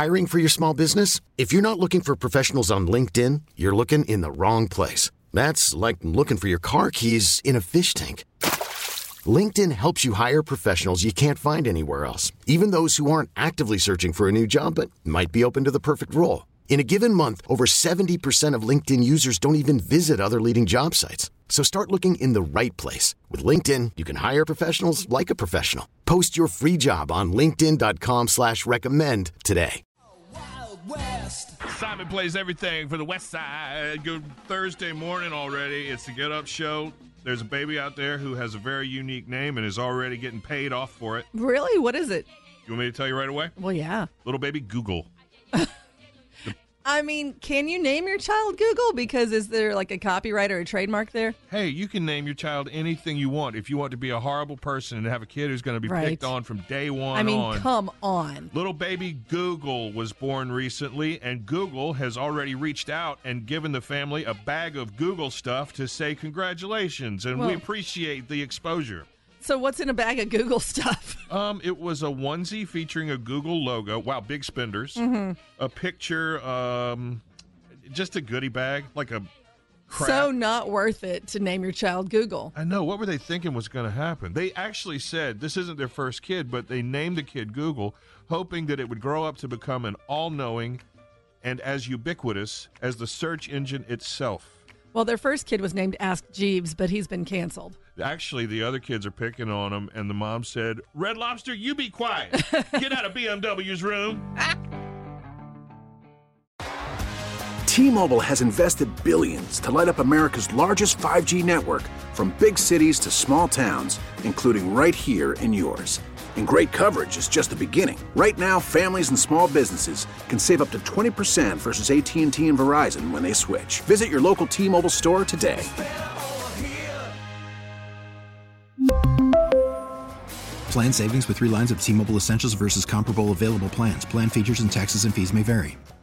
Hiring for your small business? If you're not looking for professionals on LinkedIn, you're looking in the wrong place. That's like looking for your car keys in a fish tank. LinkedIn helps you hire professionals you can't find anywhere else, even those who aren't actively searching for a new job but might be open to the perfect role. In a given month, over 70% of LinkedIn users don't even visit other leading job sites. So start looking in the right place. With LinkedIn, you can hire professionals like a professional. Post your free job on linkedin.com/recommend today. Simon plays everything for the West Side. Good Thursday morning already. It's the Get Up Show. There's a baby out there who has a very unique name and is already getting paid off for it. Really? What is it? You want me to tell you right away? Well, yeah. Little baby Google. I mean, can you name your child Google? Because is there like a copyright or a trademark there? Hey, you can name your child anything you want. If you want to be a horrible person and have a kid who's going to be picked on from day one I mean, on. come on. Little baby Google was born recently, and Google has already reached out and given the family a bag of Google stuff to say congratulations, and we appreciate the exposure. So what's in a bag of Google stuff? It was a onesie featuring a Google logo. Wow, big spenders. Mm-hmm. A picture, just a goodie bag, like a crap. So not worth it to name your child Google. I know. What were they thinking was going to happen? They actually said this isn't their first kid, but they named the kid Google, hoping that it would grow up to become an all-knowing and as ubiquitous as the search engine itself. Well, their first kid was named Ask Jeeves, but he's been canceled. Actually, the other kids are picking on him, and the mom said, Red Lobster, you be quiet. Get out of BMW's room. T-Mobile has invested billions to light up America's largest 5G network, from big cities to small towns, including right here in yours. And great coverage is just the beginning. Right now, families and small businesses can save up to 20% versus AT&T and Verizon when they switch. Visit your local T-Mobile store today. Plan savings with 3 lines of T-Mobile Essentials versus comparable available plans. Plan features and taxes and fees may vary.